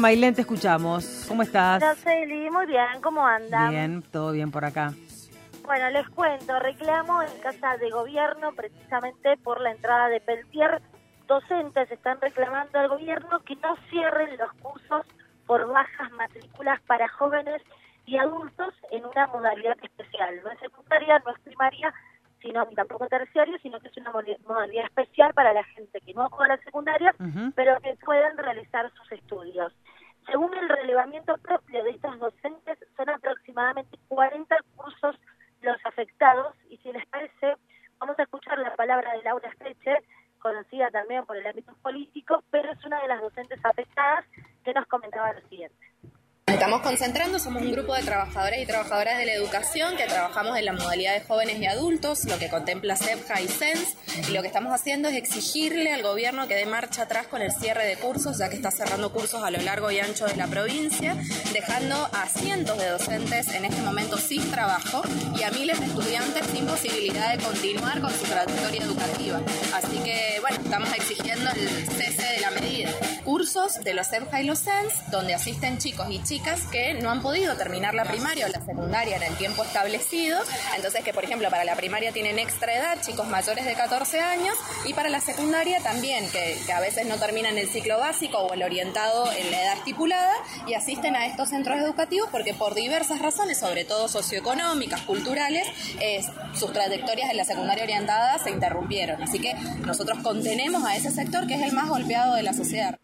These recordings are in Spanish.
Mailén, te escuchamos. ¿Cómo estás? Araceli, muy bien, ¿cómo andan? Bien, todo bien por acá. Bueno, les cuento, reclamo en Casa de Gobierno precisamente por la entrada de Peltier. Docentes están reclamando al gobierno que no cierren los cursos por bajas matrículas para jóvenes y adultos en una modalidad especial. No es secundaria, no es primaria, sino ni tampoco terciario, sino que es una modalidad especial para la gente que no juega la secundaria, pero que puedan realizar sus estudios. Según el relevamiento propio de estos docentes, son aproximadamente 40 cursos los afectados, y si les parece, vamos a escuchar la palabra de Laura Streche, conocida también por el ámbito político, pero es una de las docentes afectadas, que nos comentaba lo siguiente. Estamos concentrando, somos un grupo de trabajadores y trabajadoras de la educación que trabajamos en la modalidad de jóvenes y adultos, lo que contempla CEPJA y CENS, y lo que estamos haciendo es exigirle al gobierno que dé marcha atrás con el cierre de cursos, ya que está cerrando cursos a lo largo y ancho de la provincia, dejando a cientos de docentes en este momento sin trabajo y a miles de estudiantes sin posibilidad de continuar con su trayectoria educativa. Así que, bueno, estamos exigiendo el cese de la medida. Cursos de los CEPJA y los CENS, donde asisten chicos y chicas que no han podido terminar la primaria o la secundaria en el tiempo establecido, entonces que por ejemplo para la primaria tienen extra edad, chicos mayores de 14 años, y para la secundaria también, que a veces no terminan el ciclo básico o el orientado en la edad estipulada, y asisten a estos centros educativos porque por diversas razones, sobre todo socioeconómicas, culturales, sus trayectorias en la secundaria orientada se interrumpieron, así que nosotros contenemos a ese sector que es el más golpeado de la sociedad.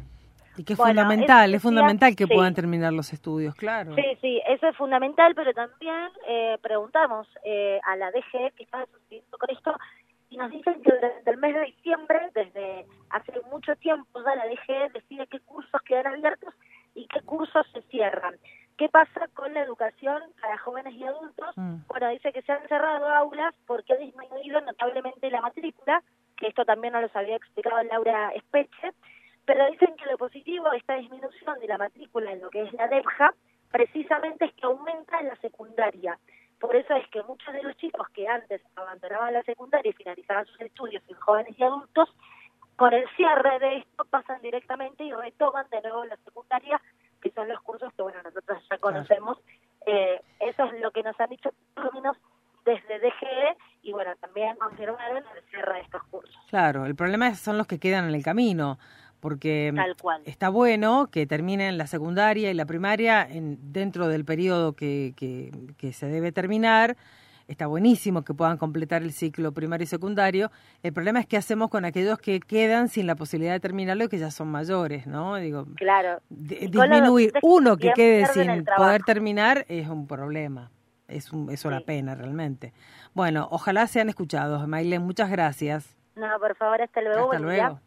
Y que es fundamental que puedan terminar los estudios, claro. Sí, eso es fundamental, pero también preguntamos a la DG que está sucediendo con esto, y nos dicen que durante el mes de diciembre, desde hace mucho tiempo ya la DG decide qué cursos quedan abiertos y qué cursos se cierran. ¿Qué pasa con la educación para jóvenes y adultos? Bueno, dice que se han cerrado aulas porque ha disminuido notablemente la matrícula, que esto también nos lo había explicado Laura Streche, pero dicen que lo positivo de esta disminución de la matrícula en lo que es la DEPJA, precisamente es que aumenta en la secundaria. Por eso es que muchos de los chicos que antes abandonaban la secundaria y finalizaban sus estudios en jóvenes y adultos, con el cierre de esto pasan directamente y retoman de nuevo la secundaria, que son los cursos que bueno nosotros ya conocemos. Eso es lo que nos han dicho por lo menos desde DGE, y bueno, también confirmaron el cierre de estos cursos. Claro, el problema son los que quedan en el camino, porque está bueno que terminen la secundaria y la primaria dentro del periodo que se debe terminar. Está buenísimo que puedan completar el ciclo primario y secundario. El problema es qué hacemos con aquellos que quedan sin la posibilidad de terminarlo y que ya son mayores, ¿no? Digo, claro. Disminuir uno que quede sin poder terminar es un problema. Es una pena realmente. Bueno, ojalá sean escuchados. Mailén, muchas gracias. No, por favor, hasta luego. Hasta luego.